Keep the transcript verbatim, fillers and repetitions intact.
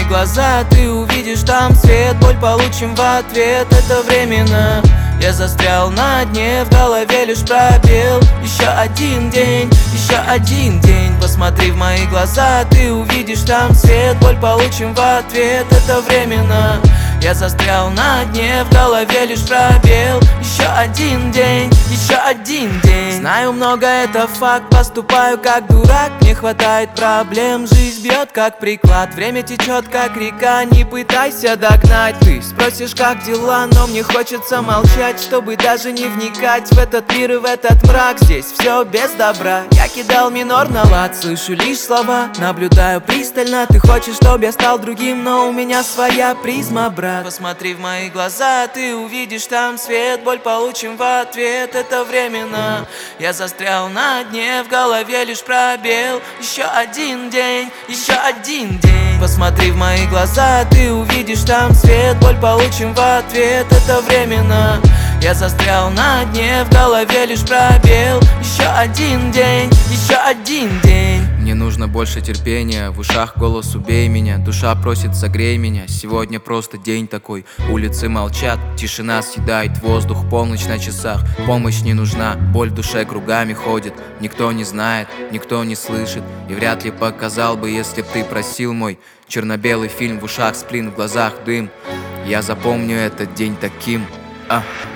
глаза, ты увидишь там свет. Боль получим в ответ, это временно. Я застрял на дне, в голове лишь пробел. Еще один день, еще один день. Посмотри в мои глаза, ты увидишь там свет. Боль получим в ответ, это временно. Я застрял на дне, в голове лишь пробел. Еще один день, еще один день. Знаю много, это факт, поступаю как дурак. Не хватает проблем, жизнь бьет как приклад. Время течет как река, не пытайся догнать. Ты спросишь, как дела, но мне хочется молчать, чтобы даже не вникать в этот мир и в этот мрак. Здесь все без добра. Я кидал минор на лад, слышу лишь слова, наблюдаю пристально. Ты хочешь, чтобы я стал другим, но у меня своя призма, брат. Посмотри в мои глаза, ты увидишь там свет. Боль получим в ответ, это временно. Я застрял на дне, в голове лишь пробел. Еще один день, еще один день. Посмотри в мои глаза, ты увидишь там свет. Боль получим в ответ, это временно. Я застрял на дне, в голове лишь пробел. Еще один день, еще один день. Мне нужно больше терпения, в ушах голос «убей меня». Душа просит «согрей меня». Сегодня просто день такой, улицы молчат, тишина съедает воздух, полночь на часах. Помощь не нужна, боль в душе кругами ходит. Никто не знает, никто не слышит, и вряд ли показал бы, если б ты просил мой. Черно-белый фильм, в ушах сплин, в глазах дым. Я запомню этот день таким. А.